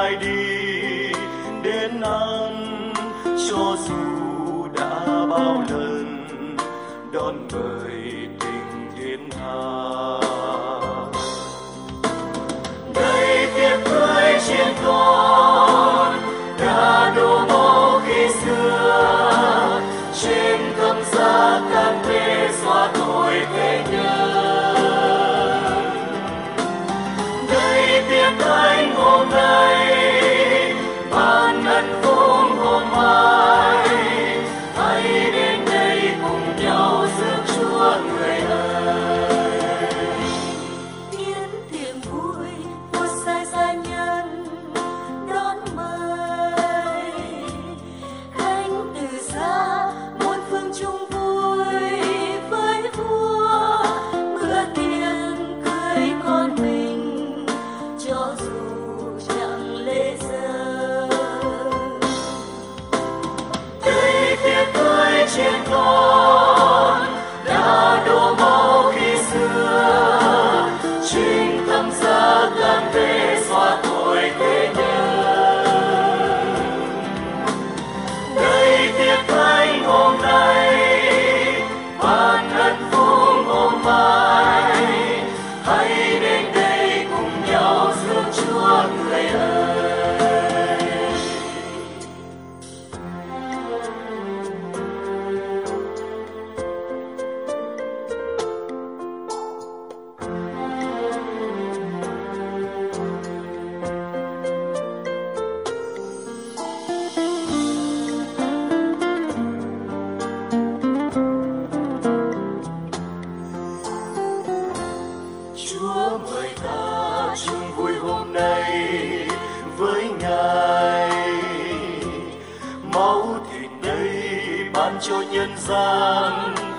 ai đi đến ăn, cho dù đã bao lần đón mời tình thiên tha. Đây tiệc cưới trên con đã đổ máu khi xưa, trên thâm giá can tê xóa tội thế nhân. Đây tiệc anh hôm nay, ban ân phúc hôm mai, hãy đến đây cùng nhau rước Chúa người ơi. Tiến tiệc vui một sai gia nhân đón mời, khánh từ xa muôn phương chung vui với vua, bữa tiệc cưới con mình cho dù chẳng lễ giờ. Đây tiệc cưới trên con đã đổ máu khi xưa, chính thâm giá can tê xóa tội thế nhân. Đây tiệc thánh hôm nay, ban ân phúc hôm mai, hãy đến đây cùng nhau rước Chúa người ơi. Chúa mời ta chung vui hôm nay với Ngài, máu thịt đây ban cho nhân gian